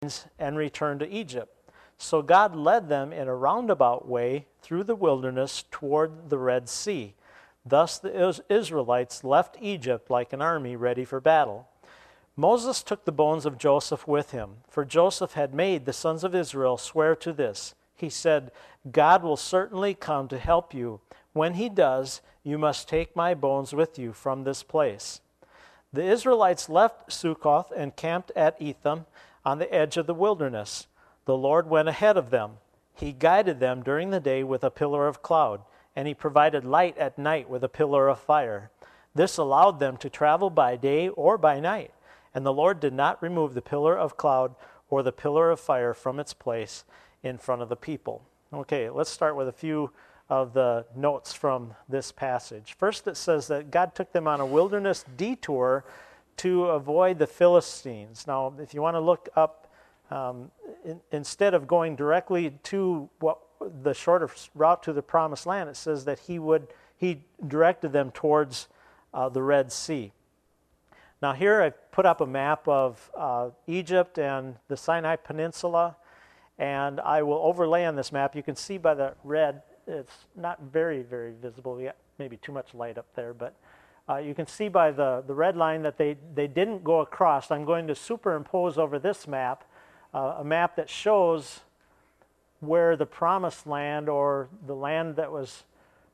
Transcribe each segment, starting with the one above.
and returned to Egypt. So God led them in a roundabout way through the wilderness toward the Red Sea. Thus the Israelites left Egypt like an army ready for battle. Moses took the bones of Joseph with him, for Joseph had made the sons of Israel swear to this. He said, God will certainly come to help you. When he does, you must take my bones with you from this place. The Israelites left Succoth and camped at Etham on the edge of the wilderness. The Lord went ahead of them. He guided them during the day with a pillar of cloud, and he provided light at night with a pillar of fire. This allowed them to travel by day or by night, and the Lord did not remove the pillar of cloud or the pillar of fire from its place in front of the people. Okay, let's start with a few of the notes from this passage. First, it says that God took them on a wilderness detour to avoid the Philistines. Now, if you want to look up, instead of going directly to the shorter route to the Promised Land, it says that he directed them towards the Red Sea. Now, here I've put up a map of Egypt and the Sinai Peninsula, and I will overlay on this map. You can see by the red, it's not very, very visible yet, maybe too much light up there, but you can see by the red line that they didn't go across. I'm going to superimpose over this map a map that shows where the Promised Land, or the land that was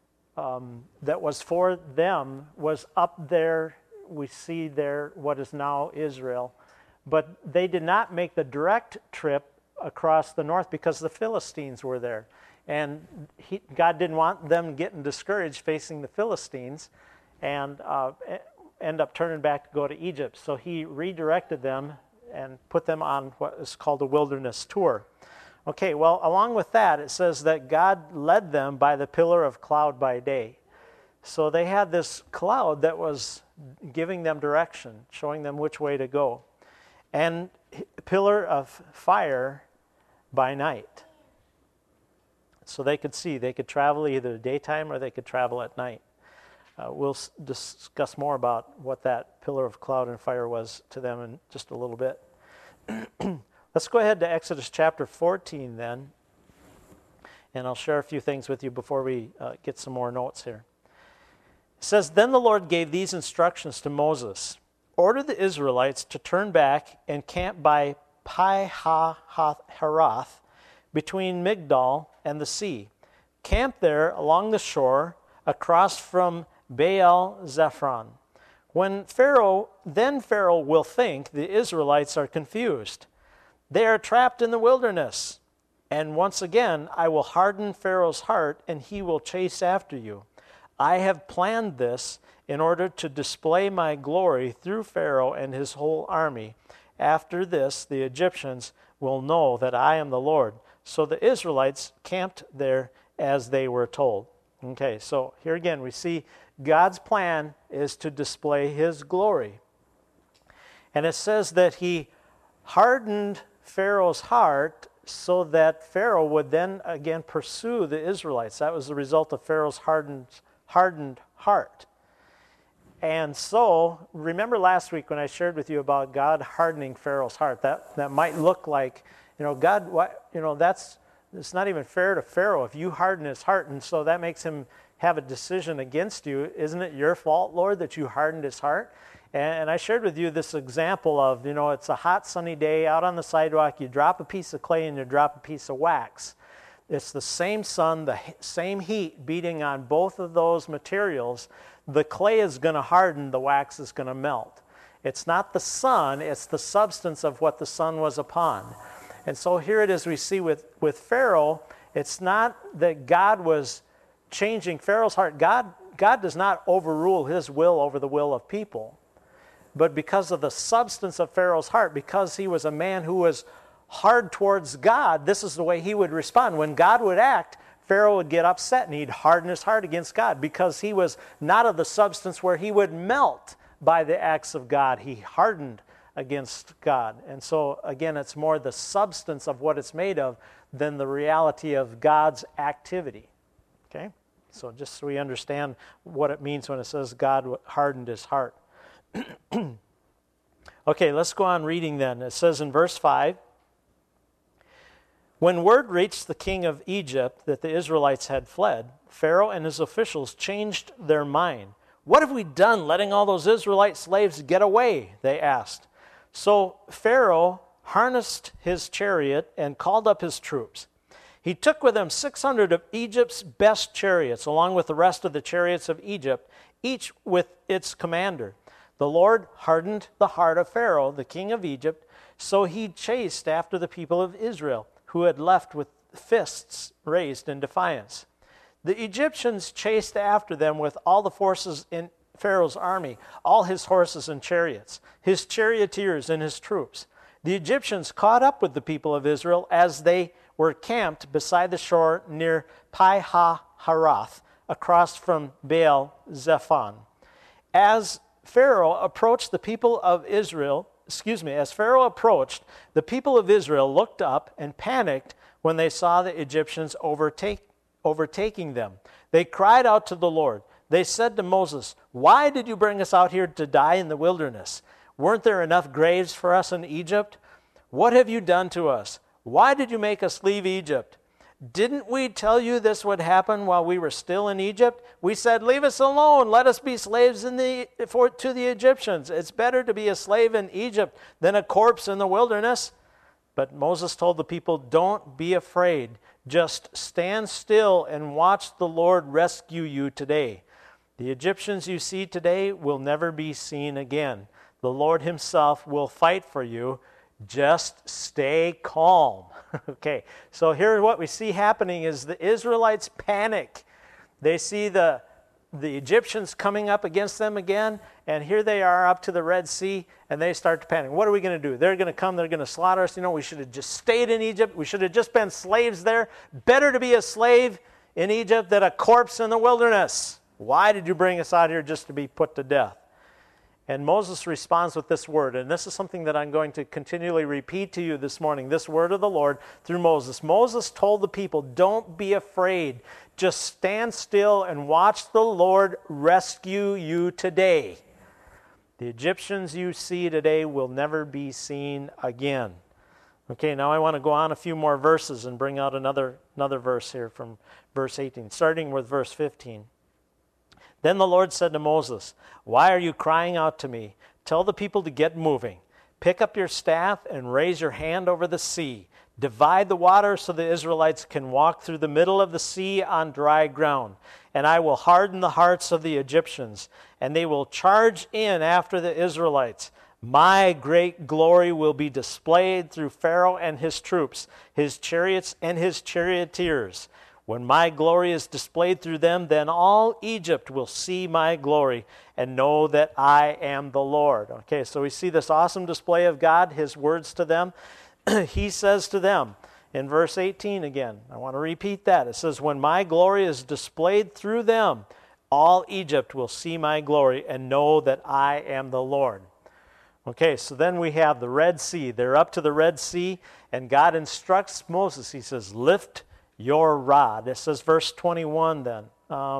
for them, was up there. We see there what is now Israel. But they did not make the direct trip across the north because the Philistines were there. And God didn't want them getting discouraged facing the Philistines and end up turning back to go to Egypt. So he redirected them and put them on what is called a wilderness tour. Okay, well, along with that, it says that God led them by the pillar of cloud by day. So they had this cloud that was giving them direction, showing them which way to go. And a pillar of fire by night. So they could see, they could travel either daytime or they could travel at night. We'll discuss more about what that pillar of cloud and fire was to them in just a little bit. Let's go ahead to Exodus chapter 14 then, and I'll share a few things with you before we get some more notes here. It says, Then the Lord gave these instructions to Moses. Order the Israelites to turn back and camp by Pi-hahiroth, between Migdol and the sea. Camp there along the shore, across from Baal Zephron. Then Pharaoh will think the Israelites are confused. They are trapped in the wilderness. And once again, I will harden Pharaoh's heart, and he will chase after you. I have planned this in order to display my glory through Pharaoh and his whole army. After this, the Egyptians will know that I am the Lord. So the Israelites camped there as they were told. Okay, so here again we see God's plan is to display his glory. And it says that he hardened Pharaoh's heart so that Pharaoh would then again pursue the Israelites. That was the result of Pharaoh's hardened heart. And so, remember last week when I shared with you about God hardening Pharaoh's heart, that might look like, God, it's not even fair to Pharaoh if you harden his heart, and so that makes him have a decision against you. Isn't it your fault, Lord, that you hardened his heart? And I shared with you this example of, it's a hot sunny day out on the sidewalk, you drop a piece of clay and you drop a piece of wax. It's the same sun, the same heat beating on both of those materials. The clay is going to harden, the wax is going to melt. It's not the sun, it's the substance of what the sun was upon. And so here it is we see with Pharaoh, it's not that God was changing Pharaoh's heart. God does not overrule his will over the will of people. But because of the substance of Pharaoh's heart, because he was a man who was hard towards God, this is the way he would respond. When God would act, Pharaoh would get upset and he'd harden his heart against God because he was not of the substance where he would melt by the acts of God. He hardened against God. And so, again, it's more the substance of what it's made of than the reality of God's activity. Okay? So just so we understand what it means when it says God hardened his heart. Okay, let's go on reading then. It says in verse 5, When word reached the king of Egypt that the Israelites had fled, Pharaoh and his officials changed their mind. "What have we done letting all those Israelite slaves get away?" they asked. So Pharaoh harnessed his chariot and called up his troops. He took with him 600 of Egypt's best chariots, along with the rest of the chariots of Egypt, each with its commander. The Lord hardened the heart of Pharaoh, the king of Egypt, so he chased after the people of Israel, who had left with fists raised in defiance. The Egyptians chased after them with all the forces in Pharaoh's army, all his horses and chariots, his charioteers and his troops. The Egyptians caught up with the people of Israel as they were camped beside the shore near Pi-hahiroth, across from Baal-zephon. As Pharaoh approached, the people of Israel looked up and panicked when they saw the Egyptians overtaking them. They cried out to the Lord. They said to Moses, "Why did you bring us out here to die in the wilderness? Weren't there enough graves for us in Egypt? What have you done to us? Why did you make us leave Egypt? Didn't we tell you this would happen while we were still in Egypt? We said, 'Leave us alone. Let us be slaves to the Egyptians. It's better to be a slave in Egypt than a corpse in the wilderness.'" But Moses told the people, "Don't be afraid. Just stand still and watch the Lord rescue you today. The Egyptians you see today will never be seen again. The Lord himself will fight for you. Just stay calm." Okay, so here's what we see happening is the Israelites panic. They see the Egyptians coming up against them again, and here they are up to the Red Sea, and they start to panic. What are we going to do? They're going to come, they're going to slaughter us. We should have just stayed in Egypt. We should have just been slaves there. Better to be a slave in Egypt than a corpse in the wilderness. Why did you bring us out here just to be put to death? And Moses responds with this word, and this is something that I'm going to continually repeat to you this morning, this word of the Lord through Moses. Moses told the people, "Don't be afraid. Just stand still and watch the Lord rescue you today. The Egyptians you see today will never be seen again." Okay, now I want to go on a few more verses and bring out another verse here from verse 18, starting with verse 15. Then the Lord said to Moses, "Why are you crying out to me? Tell the people to get moving. Pick up your staff and raise your hand over the sea. Divide the water so the Israelites can walk through the middle of the sea on dry ground. And I will harden the hearts of the Egyptians, and they will charge in after the Israelites. My great glory will be displayed through Pharaoh and his troops, his chariots and his charioteers. When my glory is displayed through them, then all Egypt will see my glory and know that I am the Lord." Okay, so we see this awesome display of God, his words to them. He says to them in verse 18 again, I want to repeat that. It says, "When my glory is displayed through them, all Egypt will see my glory and know that I am the Lord." Okay, so then we have the Red Sea. They're up to the Red Sea, and God instructs Moses. He says, "Lift your rod." This says verse 21 then.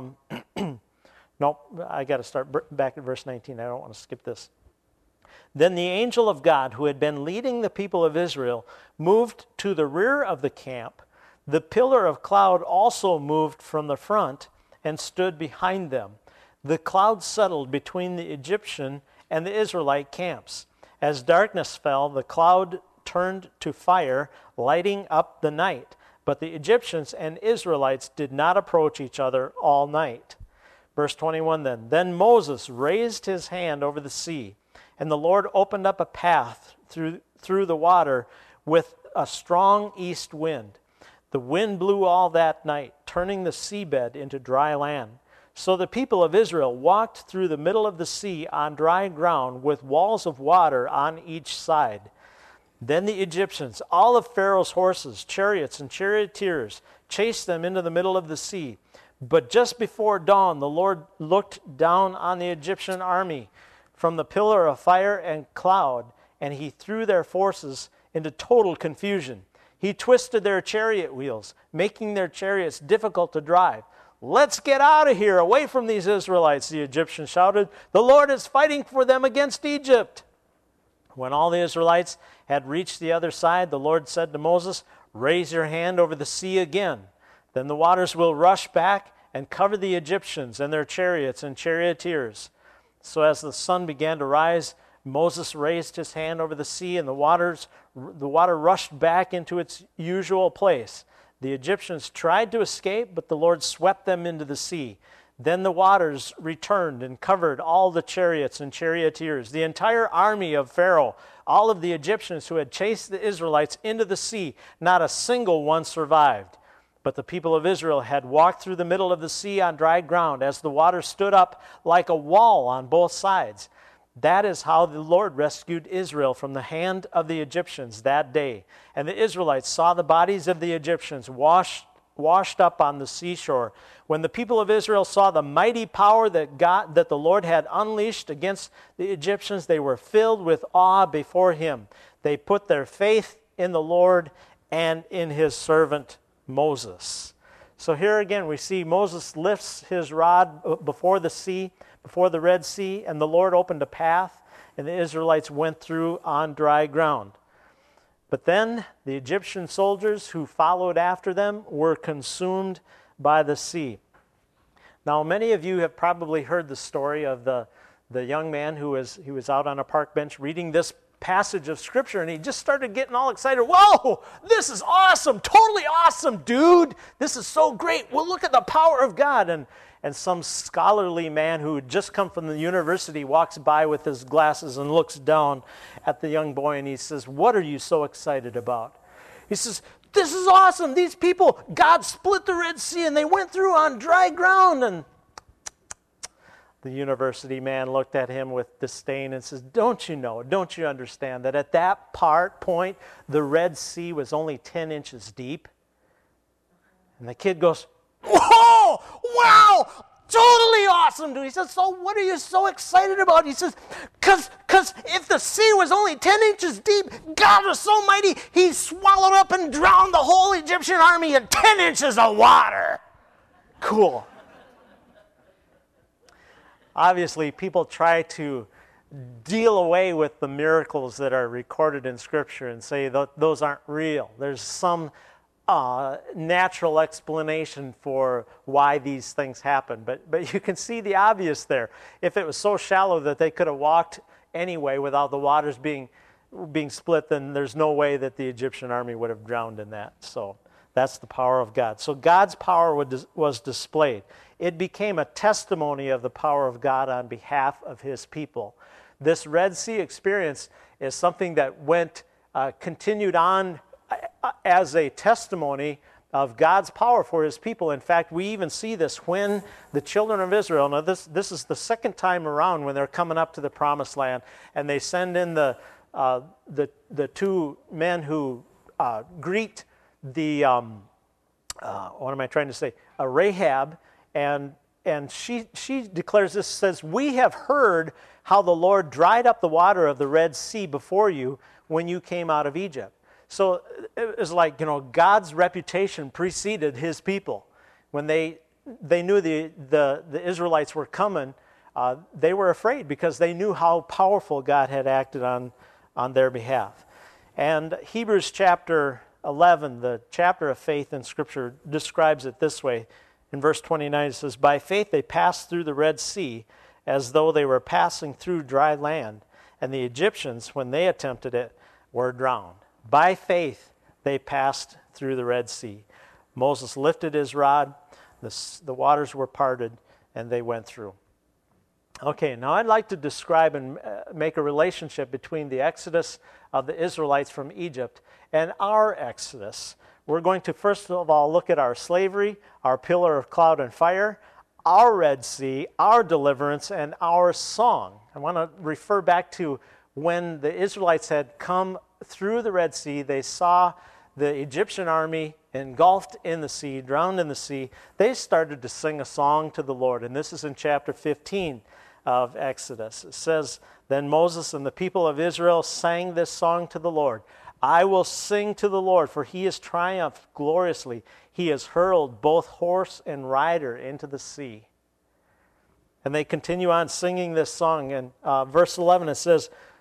Nope, I got to start back at verse 19. I don't want to skip this. "Then the angel of God, who had been leading the people of Israel, moved to the rear of the camp. The pillar of cloud also moved from the front and stood behind them. The cloud settled between the Egyptian and the Israelite camps. As darkness fell, the cloud turned to fire, lighting up the night. But the Egyptians and Israelites did not approach each other all night." Verse 21 then. "Then Moses raised his hand over the sea, and the Lord opened up a path through the water with a strong east wind. The wind blew all that night, turning the seabed into dry land. So the people of Israel walked through the middle of the sea on dry ground with walls of water on each side. Then the Egyptians, all of Pharaoh's horses, chariots, and charioteers, chased them into the middle of the sea. But just before dawn, the Lord looked down on the Egyptian army from the pillar of fire and cloud, and he threw their forces into total confusion. He twisted their chariot wheels, making their chariots difficult to drive. 'Let's get out of here, away from these Israelites,' the Egyptians shouted. 'The Lord is fighting for them against Egypt.' When all the Israelites had reached the other side, the Lord said to Moses, "Raise your hand over the sea again. Then the waters will rush back and cover the Egyptians and their chariots and charioteers." So as the sun began to rise, Moses raised his hand over the sea, and the water rushed back into its usual place. The Egyptians tried to escape, but the Lord swept them into the sea. Then the waters returned and covered all the chariots and charioteers, the entire army of Pharaoh, all of the Egyptians who had chased the Israelites into the sea. Not a single one survived. But the people of Israel had walked through the middle of the sea on dry ground, as the water stood up like a wall on both sides. That is how the Lord rescued Israel from the hand of the Egyptians that day. And the Israelites saw the bodies of the Egyptians washed up on the seashore. When the people of Israel saw the mighty power that the Lord had unleashed against the Egyptians, they were filled with awe before him. They put their faith in the Lord and in his servant Moses. So here again we see Moses lifts his rod before the sea, before the Red Sea, and the Lord opened a path, and the Israelites went through on dry ground. But then the Egyptian soldiers who followed after them were consumed by the sea. Now, many of you have probably heard the story of the young man who was out on a park bench reading this passage of Scripture, and he just started getting all excited. Whoa, this is awesome, totally awesome, dude. This is so great. Well, look at the power of God. And some scholarly man who had just come from the university walks by with his glasses and looks down at the young boy, and he says, "What are you so excited about?" He says, "This is awesome. These people, God split the Red Sea, and they went through on dry ground." And the university man looked at him with disdain and says, don't you understand that at that point, the Red Sea was only 10 inches deep?" And the kid goes, "Whoa, wow, totally awesome, dude." He says, "So what are you so excited about?" He says, because if the sea was only 10 inches deep, God was so mighty, he swallowed up and drowned the whole Egyptian army in 10 inches of water. Cool. Obviously, people try to deal away with the miracles that are recorded in Scripture and say those aren't real. There's some natural explanation for why these things happen. But you can see the obvious there. If it was so shallow that they could have walked anyway without the waters being split, then there's no way that the Egyptian army would have drowned in that. So that's the power of God. So God's power was displayed. It became a testimony of the power of God on behalf of his people. This Red Sea experience is something that continued on as a testimony of God's power for his people. In fact, we even see this when the children of Israel, now this is the second time around when they're coming up to the Promised Land, and they send in the two men who greet the, Rahab, and she declares this, says, "We have heard how the Lord dried up the water of the Red Sea before you when you came out of Egypt." So it was like, God's reputation preceded his people. When they knew the Israelites were coming, they were afraid because they knew how powerful God had acted on their behalf. And Hebrews chapter 11, the chapter of faith in Scripture, describes it this way. In verse 29, it says, "By faith they passed through the Red Sea as though they were passing through dry land, and the Egyptians, when they attempted it, were drowned." By faith they passed through the Red Sea. Moses lifted his rod, the waters were parted, and they went through. Okay, now I'd like to describe and make a relationship between the exodus of the Israelites from Egypt and our exodus. We're going to first of all look at our slavery, our pillar of cloud and fire, our Red Sea, our deliverance, and our song. I want to refer back to when the Israelites had come through the Red Sea. They saw the Egyptian army engulfed in the sea, drowned in the sea. They started to sing a song to the Lord, and this is in chapter 15 of Exodus. It says, "Then Moses and the people of Israel sang this song to the Lord. I will sing to the Lord, for he has triumphed gloriously. He has hurled both horse and rider into the sea." And they continue on singing this song. And verse 11, it says,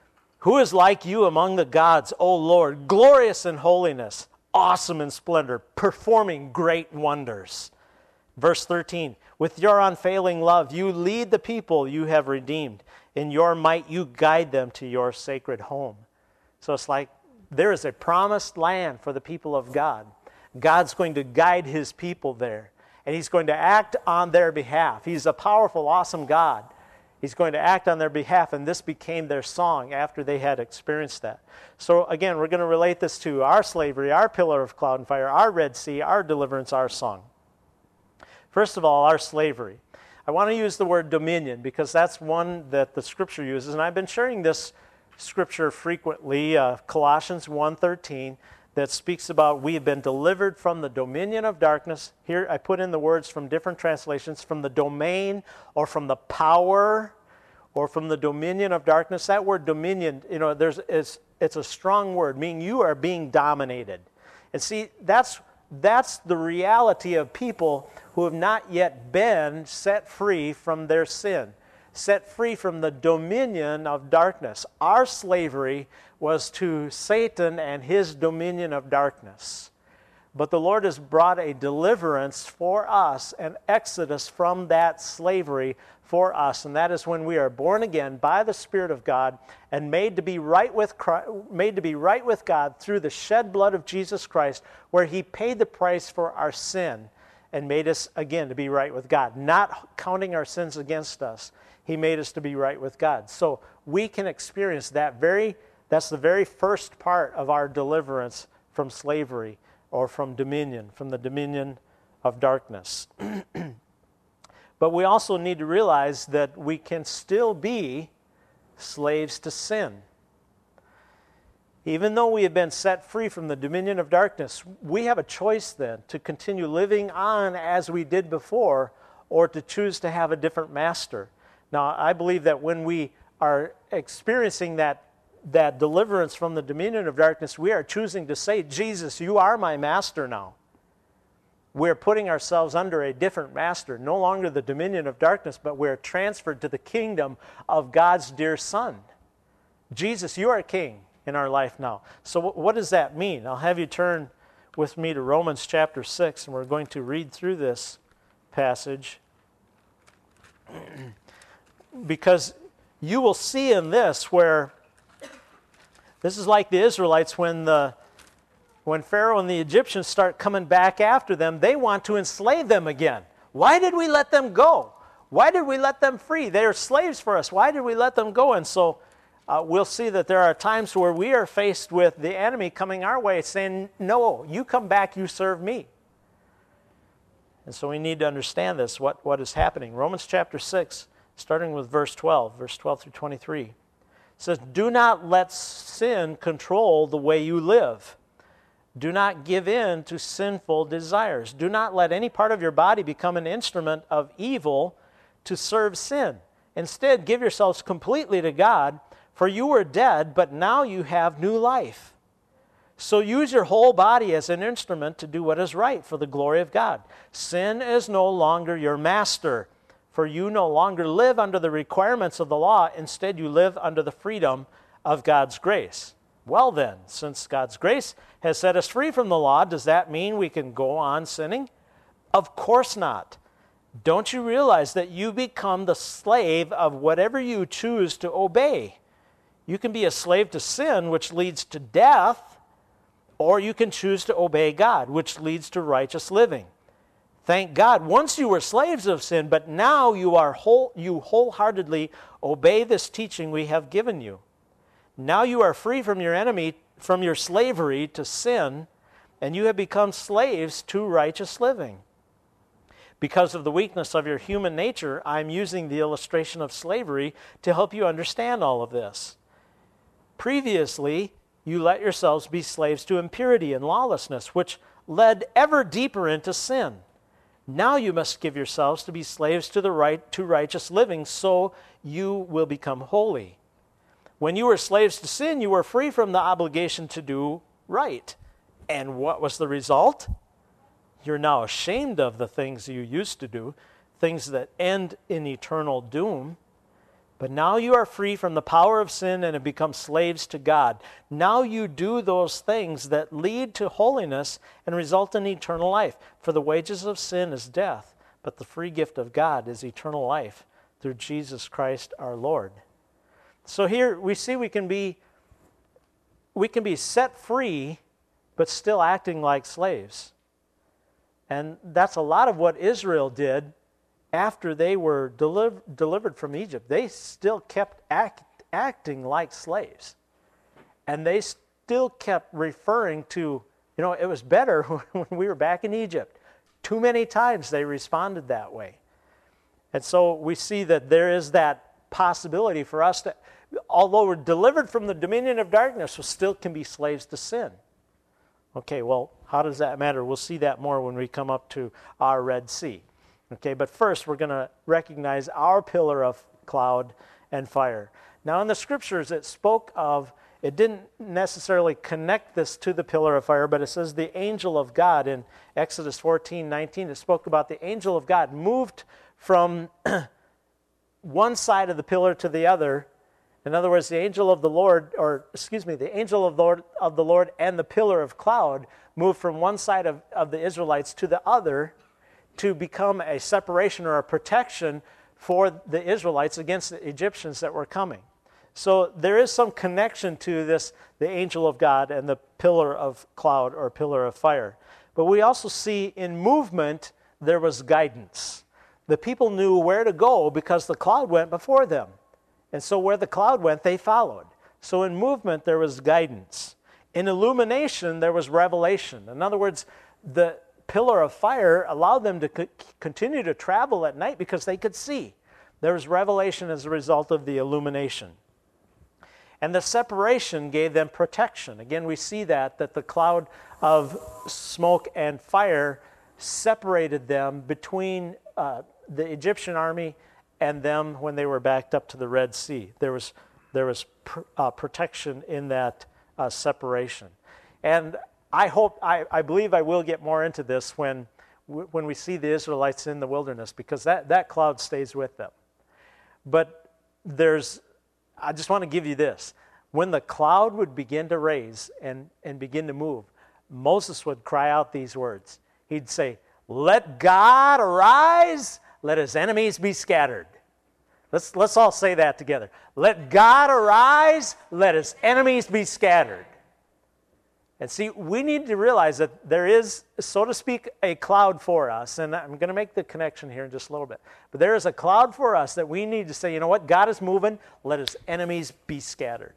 Who is like you among the gods, O Lord, glorious in holiness, awesome in splendor, performing great wonders? Verse 13, with your unfailing love, you lead the people you have redeemed. In your might, you guide them to your sacred home. So it's like there is a promised land for the people of God. God's going to guide his people there, and he's going to act on their behalf. He's a powerful, awesome God. He's going to act on their behalf, and this became their song after they had experienced that. So again, we're going to relate this to our slavery, our pillar of cloud and fire, our Red Sea, our deliverance, our song. First of all, our slavery. I want to use the word dominion because that's one that the Scripture uses, and I've been sharing this Scripture frequently, Colossians 1:13, that speaks about we have been delivered from the dominion of darkness. Here I put in the words from different translations, from the domain or from the power or from the dominion of darkness. That word dominion, it's a strong word, meaning you are being dominated. And see, that's the reality of people who have not yet been set free from their sin, set free from the dominion of darkness. Our slavery was to Satan and his dominion of darkness. But the Lord has brought a deliverance for us, an exodus from that slavery for us, and that is when we are born again by the Spirit of God and made to be right with God through the shed blood of Jesus Christ, where he paid the price for our sin and made us again to be right with God, not counting our sins against us. He made us to be right with God. So we can experience that's the very first part of our deliverance from slavery or from dominion, from the dominion of darkness. But we also need to realize that we can still be slaves to sin. Even though we have been set free from the dominion of darkness, we have a choice then to continue living on as we did before or to choose to have a different master. Now, I believe that when we are experiencing that deliverance from the dominion of darkness, we are choosing to say, Jesus, you are my master now. We're putting ourselves under a different master, no longer the dominion of darkness, but we're transferred to the kingdom of God's dear Son. Jesus, you are king in our life now. So what does that mean? I'll have you turn with me to Romans chapter 6, and we're going to read through this passage. Because you will see in this where this is like the Israelites when Pharaoh and the Egyptians start coming back after them, they want to enslave them again. Why did we let them go? Why did we let them free? They are slaves for us. Why did we let them go? And so we'll see that there are times where we are faced with the enemy coming our way saying, no, you come back, you serve me. And so we need to understand this, what is happening. Romans chapter 6, starting with verse 12 through 23. It says, do not let sin control the way you live. Do not give in to sinful desires. Do not let any part of your body become an instrument of evil to serve sin. Instead, give yourselves completely to God, for you were dead, but now you have new life. So use your whole body as an instrument to do what is right for the glory of God. Sin is no longer your master, for you no longer live under the requirements of the law. Instead, you live under the freedom of God's grace. Well then, since God's grace has set us free from the law, does that mean we can go on sinning? Of course not. Don't you realize that you become the slave of whatever you choose to obey? You can be a slave to sin, which leads to death, or you can choose to obey God, which leads to righteous living. Thank God, once you were slaves of sin, but now you wholeheartedly obey this teaching we have given you. Now you are free from your enemy, from your slavery to sin, and you have become slaves to righteous living. Because of the weakness of your human nature, I'm using the illustration of slavery to help you understand all of this. Previously, you let yourselves be slaves to impurity and lawlessness, which led ever deeper into sin. Now you must give yourselves to be slaves to righteous living, so you will become holy. When you were slaves to sin, you were free from the obligation to do right. And what was the result? You're now ashamed of the things you used to do, things that end in eternal doom. But now you are free from the power of sin and have become slaves to God. Now you do those things that lead to holiness and result in eternal life. For the wages of sin is death, but the free gift of God is eternal life through Jesus Christ our Lord. So here we see we can be set free, but still acting like slaves. And that's a lot of what Israel did after they were delivered from Egypt. They still kept acting like slaves. And they still kept referring to, it was better when we were back in Egypt. Too many times they responded that way. And so we see that there is that possibility for us to, although we're delivered from the dominion of darkness, we still can be slaves to sin. Okay, well, how does that matter? We'll see that more when we come up to our Red Sea. Okay, but first we're going to recognize our pillar of cloud and fire. Now in the scriptures it didn't necessarily connect this to the pillar of fire, but it says the angel of God in Exodus 14:19. It spoke about the angel of God moved from one side of the pillar to the other. In other words, the angel of the Lord and the pillar of cloud moved from one side of the Israelites to the other to become a separation or a protection for the Israelites against the Egyptians that were coming. So there is some connection to this, the angel of God and the pillar of cloud or pillar of fire. But we also see in movement there was guidance. The people knew where to go because the cloud went before them. And so where the cloud went, they followed. So in movement there was guidance. In illumination there was revelation. In other words, the pillar of fire allowed them to continue to travel at night because they could see. There was revelation as a result of the illumination. And the separation gave them protection. Again, we see that the cloud of smoke and fire separated them between the Egyptian army and them when they were backed up to the Red Sea. There was protection in that separation. And I believe I will get more into this when we see the Israelites in the wilderness, because that cloud stays with them. But I just want to give you this. When the cloud would begin to raise and begin to move, Moses would cry out these words. He'd say, "Let God arise, let his enemies be scattered." Let's all say that together. Let God arise, let his enemies be scattered. And see, we need to realize that there is, so to speak, a cloud for us. And I'm going to make the connection here in just a little bit. But there is a cloud for us that we need to say, you know what, God is moving, let his enemies be scattered.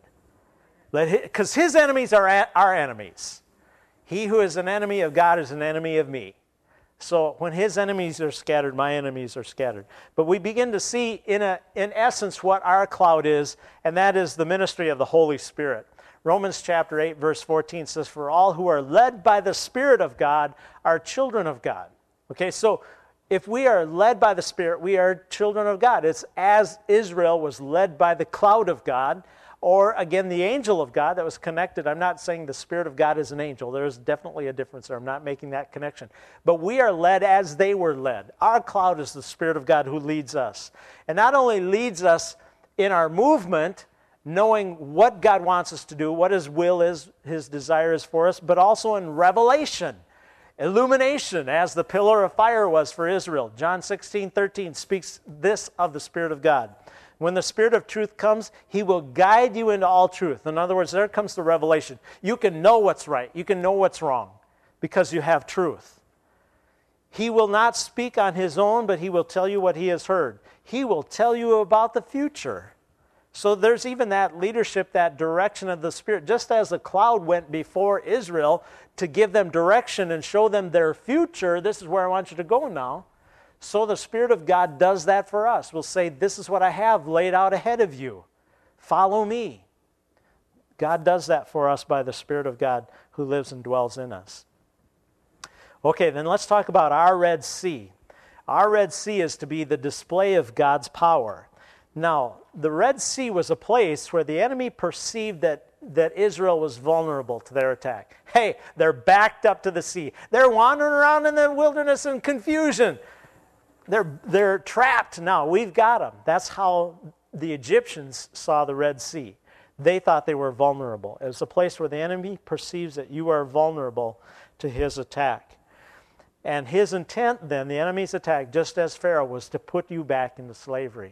Because his enemies are our enemies. He who is an enemy of God is an enemy of me. So when his enemies are scattered, my enemies are scattered. But we begin to see, in essence, what our cloud is, and that is the ministry of the Holy Spirit. Romans chapter 8, verse 14 says, "For all who are led by the Spirit of God are children of God." Okay, so if we are led by the Spirit, we are children of God. It's as Israel was led by the cloud of God, or again, the angel of God that was connected. I'm not saying the Spirit of God is an angel. There is definitely a difference there. I'm not making that connection. But we are led as they were led. Our cloud is the Spirit of God who leads us. And not only leads us in our movement, knowing what God wants us to do, what his will is, his desire is for us, but also in revelation, illumination, as the pillar of fire was for Israel. John 16:13 speaks this of the Spirit of God. When the Spirit of truth comes, he will guide you into all truth. In other words, there comes the revelation. You can know what's right. You can know what's wrong because you have truth. He will not speak on his own, but he will tell you what he has heard. He will tell you about the future. So there's even that leadership, that direction of the Spirit. Just as the cloud went before Israel to give them direction and show them their future, this is where I want you to go now. So the Spirit of God does that for us. We'll say, this is what I have laid out ahead of you. Follow me. God does that for us by the Spirit of God who lives and dwells in us. Okay, then let's talk about our Red Sea. Our Red Sea is to be the display of God's power. Now, the Red Sea was a place where the enemy perceived that Israel was vulnerable to their attack. Hey, they're backed up to the sea. They're wandering around in the wilderness in confusion. They're trapped now. We've got them. That's how the Egyptians saw the Red Sea. They thought they were vulnerable. It was a place where the enemy perceives that you are vulnerable to his attack. And his intent then, the enemy's attack, just as Pharaoh, was to put you back into slavery.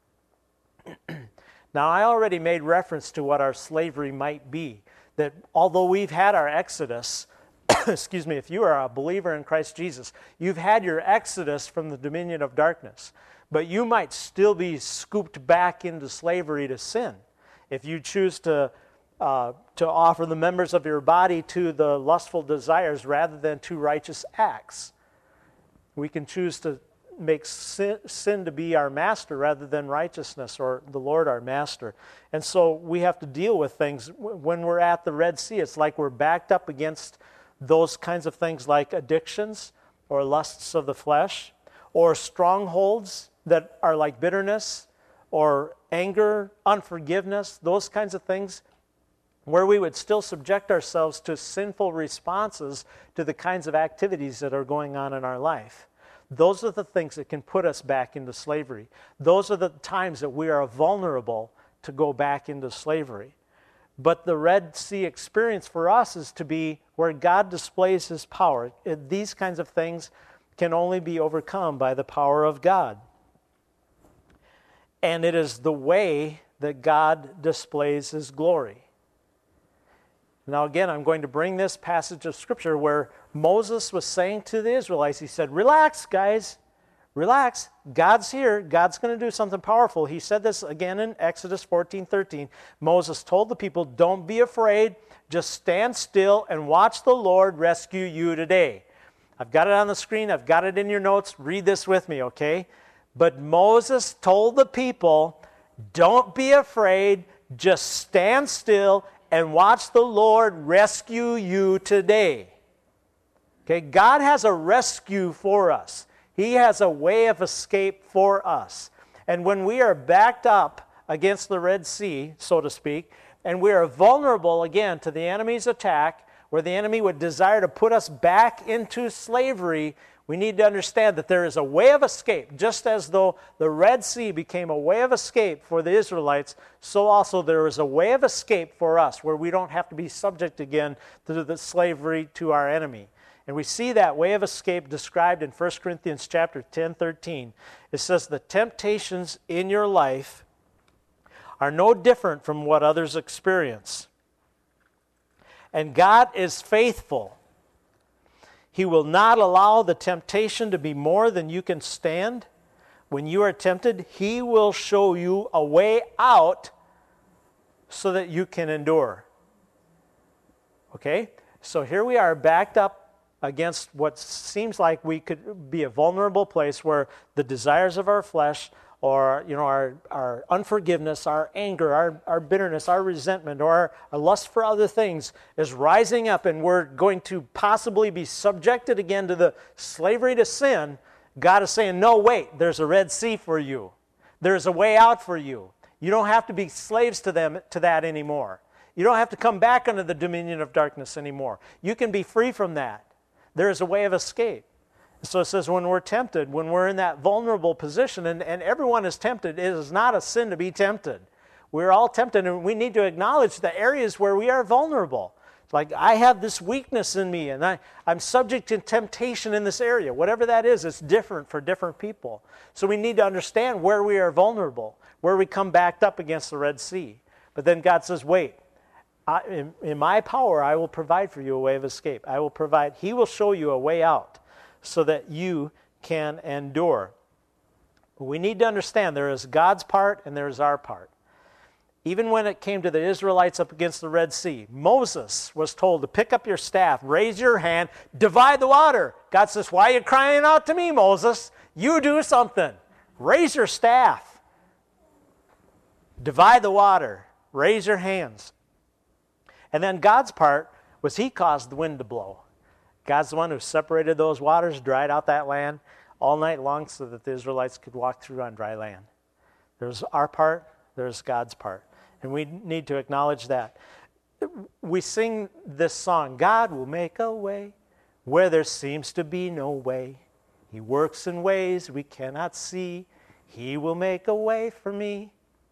Now, I already made reference to what our slavery might be. That although we've had our exodus, excuse me, if you are a believer in Christ Jesus, you've had your exodus from the dominion of darkness. But you might still be scooped back into slavery to sin. If you choose to offer the members of your body to the lustful desires rather than to righteous acts. We can choose to make sin to be our master rather than righteousness or the Lord our master. And so we have to deal with things. When we're at the Red Sea, it's like we're backed up against those kinds of things like addictions or lusts of the flesh or strongholds that are like bitterness or anger, unforgiveness, those kinds of things where we would still subject ourselves to sinful responses to the kinds of activities that are going on in our life. Those are the things that can put us back into slavery. Those are the times that we are vulnerable to go back into slavery. But the Red Sea experience for us is to be where God displays his power. These kinds of things can only be overcome by the power of God. And it is the way that God displays his glory. Now again, I'm going to bring this passage of Scripture where Moses was saying to the Israelites, he said, relax, guys, relax. God's here. God's going to do something powerful. He said this again in Exodus 14:13. Moses told the people, don't be afraid. Just stand still and watch the Lord rescue you today. I've got it on the screen. I've got it in your notes. Read this with me, okay? But Moses told the people, don't be afraid. Just stand still and watch the Lord rescue you today. Okay, God has a rescue for us. He has a way of escape for us. And when we are backed up against the Red Sea, so to speak, and we are vulnerable again to the enemy's attack, where the enemy would desire to put us back into slavery, we need to understand that there is a way of escape. Just as though the Red Sea became a way of escape for the Israelites, so also there is a way of escape for us where we don't have to be subject again to the slavery to our enemy. And we see that way of escape described in 1 Corinthians chapter 10:13. It says, the temptations in your life are no different from what others experience. And God is faithful. He will not allow the temptation to be more than you can stand. When you are tempted, he will show you a way out so that you can endure. Okay? So here we are backed up against what seems like we could be a vulnerable place where the desires of our flesh or our unforgiveness, our anger, our bitterness, our resentment, or our lust for other things is rising up, and we're going to possibly be subjected again to the slavery to sin. God is saying, no, wait, there's a Red Sea for you. There's a way out for you. You don't have to be slaves to that anymore. You don't have to come back under the dominion of darkness anymore. You can be free from that. There is a way of escape. So it says when we're tempted, when we're in that vulnerable position, and everyone is tempted, it is not a sin to be tempted. We're all tempted, and we need to acknowledge the areas where we are vulnerable. It's like, I have this weakness in me, and I'm subject to temptation in this area. Whatever that is, it's different for different people. So we need to understand where we are vulnerable, where we come backed up against the Red Sea. But then God says, wait, in my power, I will provide for you a way of escape. He will show you a way out, so that you can endure. We need to understand there is God's part and there is our part. Even when it came to the Israelites up against the Red Sea, Moses was told to pick up your staff, raise your hand, divide the water. God says, why are you crying out to me, Moses? You do something. Raise your staff. Divide the water. Raise your hands. And then God's part was he caused the wind to blow. God's the one who separated those waters, dried out that land all night long so that the Israelites could walk through on dry land. There's our part, there's God's part. And we need to acknowledge that. We sing this song, God will make a way where there seems to be no way. He works in ways we cannot see. He will make a way for me.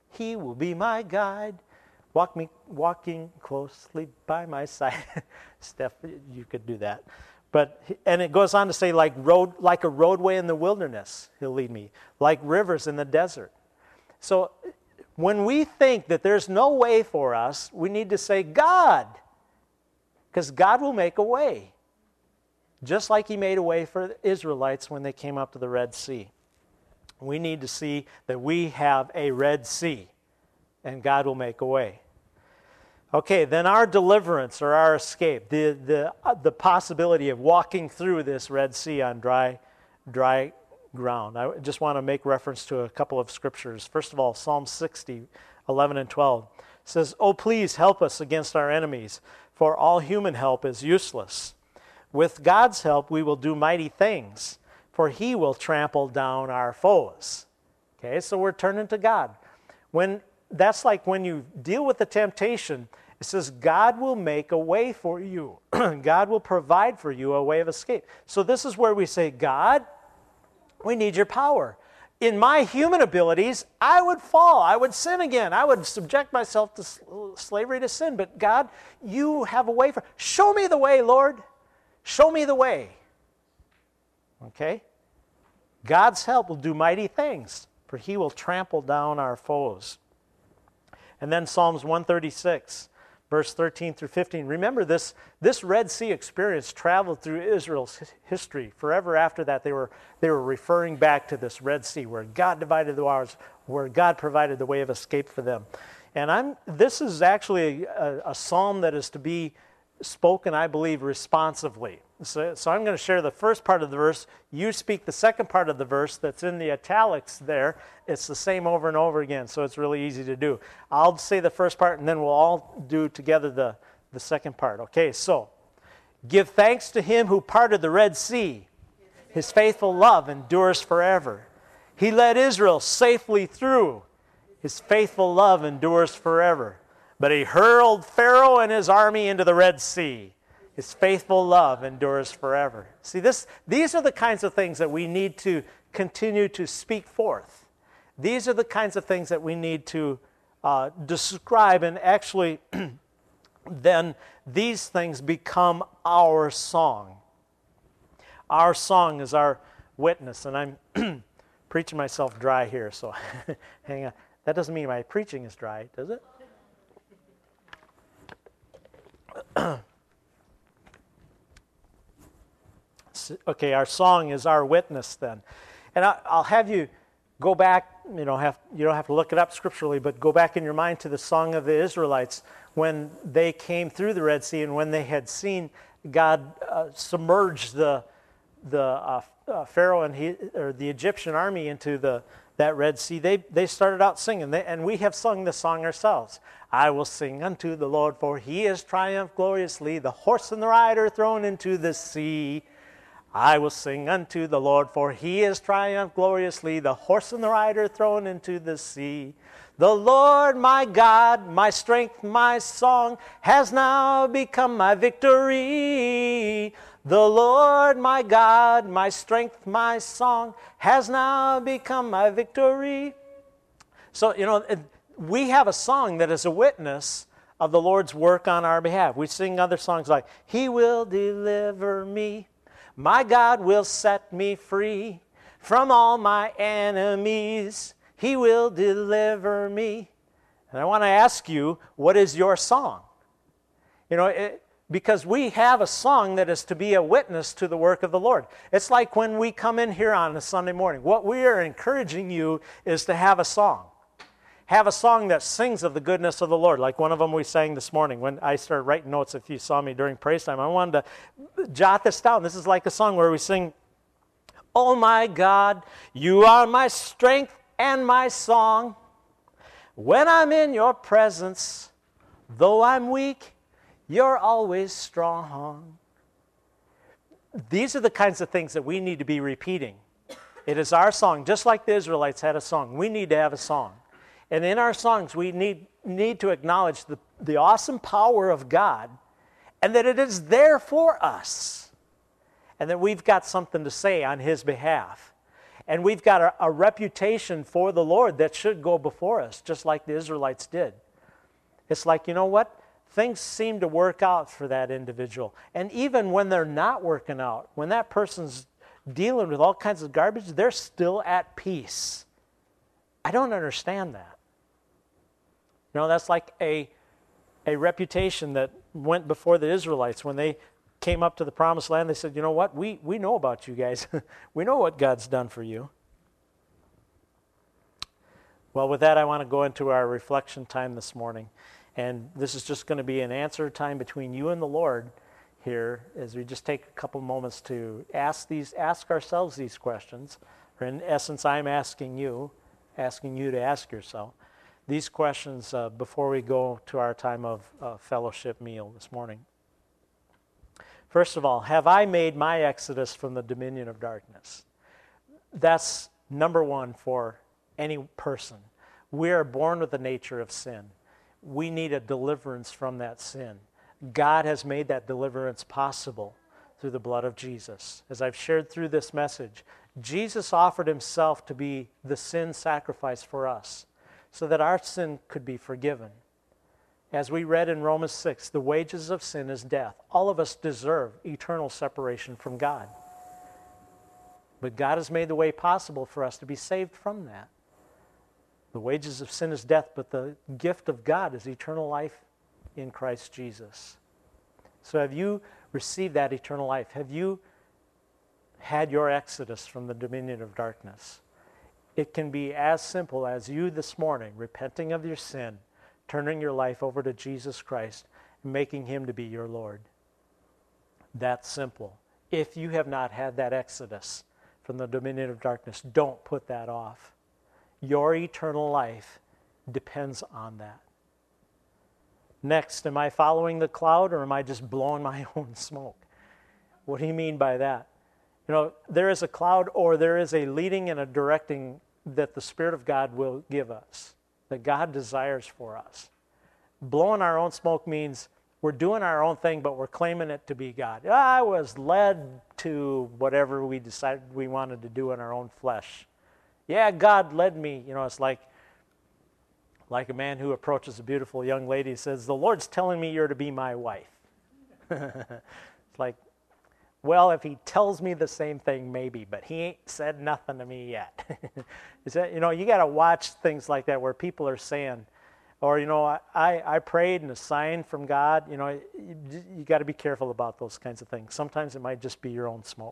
He will be my guide, walking closely by my side. Steph, you could do that. And it goes on to say, like a roadway in the wilderness, he'll lead me, like rivers in the desert. So when we think that there's no way for us, we need to say, God, because God will make a way, just like he made a way for the Israelites when they came up to the Red Sea. We need to see that we have a Red Sea, and God will make a way. Okay, then our deliverance or our escape, the possibility of walking through this Red Sea on dry ground. I just want to make reference to a couple of scriptures. First of all, Psalm 60, 11 and 12 says, "Oh, please help us against our enemies, for all human help is useless. With God's help we will do mighty things, for he will trample down our foes." Okay, so we're turning to God. That's like when you deal with the temptation, it says God will make a way for you. God will provide for you a way of escape. So this is where we say, God, we need your power. In my human abilities, I would fall. I would sin again. I would subject myself to slavery to sin. But God, you have a way for... Show me the way, Lord. Show me the way. Okay? God's help will do mighty things, for he will trample down our foes. And then Psalms 136, verse 13 through 15. Remember, this Red Sea experience traveled through Israel's history. Forever after that, they were referring back to this Red Sea, where God divided the waters, where God provided the way of escape for them. And this is actually a psalm that is to be spoken, I believe, responsively. So I'm going to share the first part of the verse. You speak the second part of the verse that's in the italics there. It's the same over and over again, so it's really easy to do. I'll say the first part, and then we'll all do together the second part. Okay, so, give thanks to him who parted the Red Sea. His faithful love endures forever. He led Israel safely through. His faithful love endures forever. But he hurled Pharaoh and his army into the Red Sea. His faithful love endures forever. See, these are the kinds of things that we need to continue to speak forth. These are the kinds of things that we need to describe, and actually then these things become our song. Our song is our witness, and I'm preaching myself dry here, so hang on. That doesn't mean my preaching is dry, does it? Okay, our song is our witness then. And I'll have you go back, you don't have to look it up scripturally, but go back in your mind to the song of the Israelites when they came through the Red Sea and when they had seen God submerge the Pharaoh and the Egyptian army into that Red Sea. They started out singing, and we have sung the song ourselves. I will sing unto the Lord, for he has triumphed gloriously, the horse and the rider thrown into the sea. I will sing unto the Lord, for he has triumphed gloriously, the horse and the rider thrown into the sea. The Lord my God, my strength, my song, has now become my victory. The Lord my God, my strength, my song, has now become my victory. So, we have a song that is a witness of the Lord's work on our behalf. We sing other songs like, He will deliver me. My God will set me free from all my enemies. He will deliver me. And I want to ask you, what is your song? Because we have a song that is to be a witness to the work of the Lord. It's like when we come in here on a Sunday morning. What we are encouraging you is to have a song. Have a song that sings of the goodness of the Lord, like one of them we sang this morning when I started writing notes. If you saw me during praise time, I wanted to jot this down. This is like a song where we sing, Oh my God, you are my strength and my song. When I'm in your presence, though I'm weak, you're always strong. These are the kinds of things that we need to be repeating. It is our song, just like the Israelites had a song. We need to have a song. And in our songs, we need to acknowledge the awesome power of God and that it is there for us and that we've got something to say on His behalf. And we've got a reputation for the Lord that should go before us, just like the Israelites did. It's like, you know what? Things seem to work out for that individual. And even when they're not working out, when that person's dealing with all kinds of garbage, they're still at peace. I don't understand that. You know, that's like a reputation that went before the Israelites. When they came up to the promised land, they said, you know what, we know about you guys. We know what God's done for you. Well, with that, I want to go into our reflection time this morning. And this is just going to be an answer time between you and the Lord here, as we just take a couple moments to ask ourselves these questions. Or in essence, I'm asking you to ask yourself these questions before we go to our time of fellowship meal this morning. First of all, have I made my exodus from the dominion of darkness? That's number one for any person. We are born with the nature of sin. We need a deliverance from that sin. God has made that deliverance possible through the blood of Jesus. As I've shared through this message, Jesus offered himself to be the sin sacrifice for us so that our sin could be forgiven. As we read in Romans 6, the wages of sin is death. All of us deserve eternal separation from God. But God has made the way possible for us to be saved from that. The wages of sin is death, but the gift of God is eternal life in Christ Jesus. So have you received that eternal life? Have you had your exodus from the dominion of darkness? It can be as simple as you this morning repenting of your sin, turning your life over to Jesus Christ, and making him to be your Lord. That's simple. If you have not had that exodus from the dominion of darkness, don't put that off. Your eternal life depends on that. Next, am I following the cloud or am I just blowing my own smoke? What do you mean by that? You know, there is a cloud or there is a leading and a directing that the Spirit of God will give us, that God desires for us. Blowing our own smoke means we're doing our own thing, but we're claiming it to be God. I was led to whatever we decided we wanted to do in our own flesh. Yeah, God led me. You know, it's like a man who approaches a beautiful young lady and says, the Lord's telling me you're to be my wife. It's like, well, if he tells me the same thing, maybe, but he ain't said nothing to me yet. Is that, you know, you got to watch things like that where people are saying, or, you know, I prayed and a sign from God. You know, you got to be careful about those kinds of things. Sometimes it might just be your own smoke.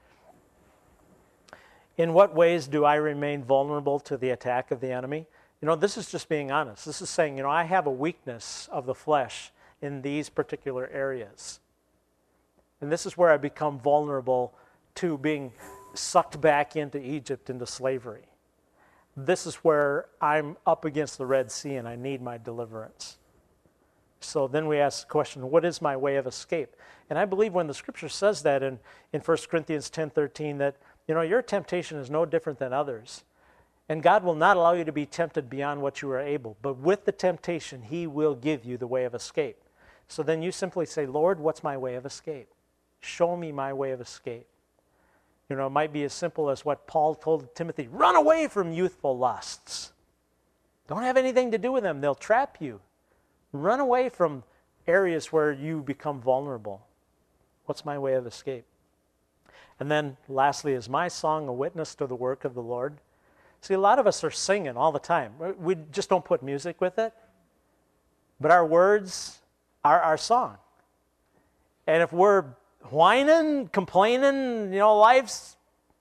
In what ways do I remain vulnerable to the attack of the enemy? You know, this is just being honest. This is saying, you know, I have a weakness of the flesh in these particular areas. And this is where I become vulnerable to being sucked back into Egypt, into slavery. This is where I'm up against the Red Sea and I need my deliverance. So then we ask the question, what is my way of escape? And I believe when the Scripture says that in 1 Corinthians 10:13, that, you know, your temptation is no different than others. And God will not allow you to be tempted beyond what you are able. But with the temptation, he will give you the way of escape. So then you simply say, Lord, what's my way of escape? Show me my way of escape. You know, it might be as simple as what Paul told Timothy, run away from youthful lusts. Don't have anything to do with them. They'll trap you. Run away from areas where you become vulnerable. What's my way of escape? And then lastly, is my song a witness to the work of the Lord? See, a lot of us are singing all the time. We just don't put music with it. But our words are our song. And if we're whining, complaining, you know, life's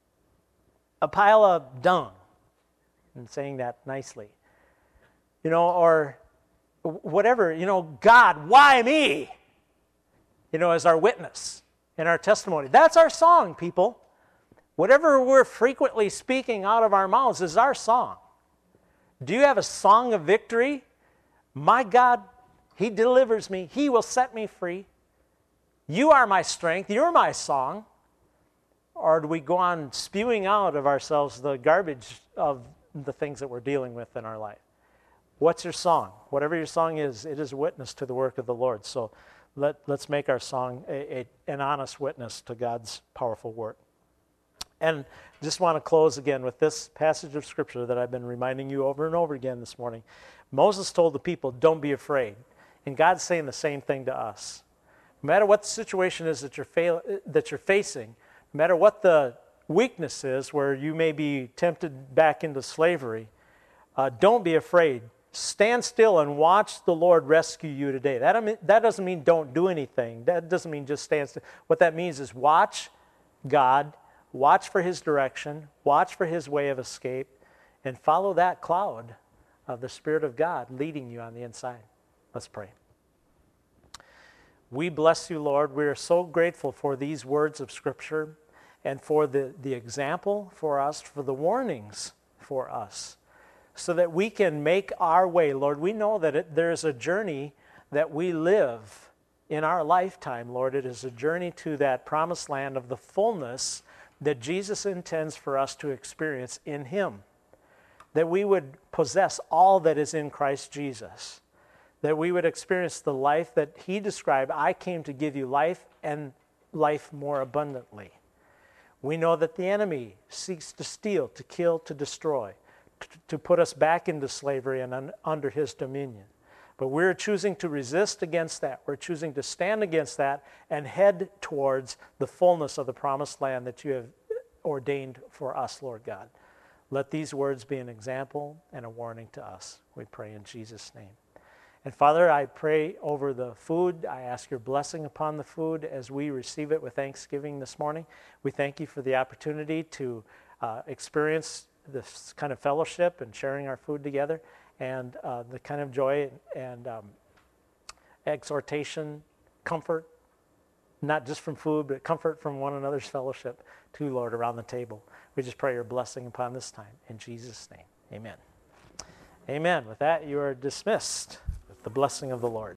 a pile of dung, and saying that nicely, you know, or whatever, you know, God, why me? You know, as our witness and our testimony. That's our song, people. Whatever we're frequently speaking out of our mouths is our song. Do you have a song of victory? My God, he delivers me. He will set me free. You are my strength. You're my song. Or do we go on spewing out of ourselves the garbage of the things that we're dealing with in our life? What's your song? Whatever your song is, it is a witness to the work of the Lord. So let's make our song an honest witness to God's powerful work. And just want to close again with this passage of Scripture that I've been reminding you over and over again this morning. Moses told the people, don't be afraid. And God's saying the same thing to us. No matter what the situation is that you're facing, no matter what the weakness is where you may be tempted back into slavery, don't be afraid. Stand still and watch the Lord rescue you today. That doesn't mean don't do anything. That doesn't mean just stand still. What that means is watch God, watch for His direction, watch for His way of escape, and follow that cloud of the Spirit of God leading you on the inside. Let's pray. We bless you, Lord. We are so grateful for these words of Scripture and for the example for us, for the warnings for us, so that we can make our way. Lord, we know that there's a journey that we live in our lifetime, Lord. It is a journey to that promised land of the fullness that Jesus intends for us to experience in Him, that we would possess all that is in Christ Jesus, that we would experience the life that He described. I came to give you life and life more abundantly. We know that the enemy seeks to steal, to kill, to destroy, to put us back into slavery and under his dominion. But we're choosing to resist against that. We're choosing to stand against that and head towards the fullness of the promised land that you have ordained for us, Lord God. Let these words be an example and a warning to us. We pray in Jesus' name. And Father, I pray over the food. I ask your blessing upon the food as we receive it with thanksgiving this morning. We thank you for the opportunity to experience this kind of fellowship and sharing our food together, and the kind of joy and exhortation, comfort, not just from food, but comfort from one another's fellowship too, Lord, around the table. We just pray your blessing upon this time. In Jesus' name, amen. Amen. With that, you are dismissed with the blessing of the Lord.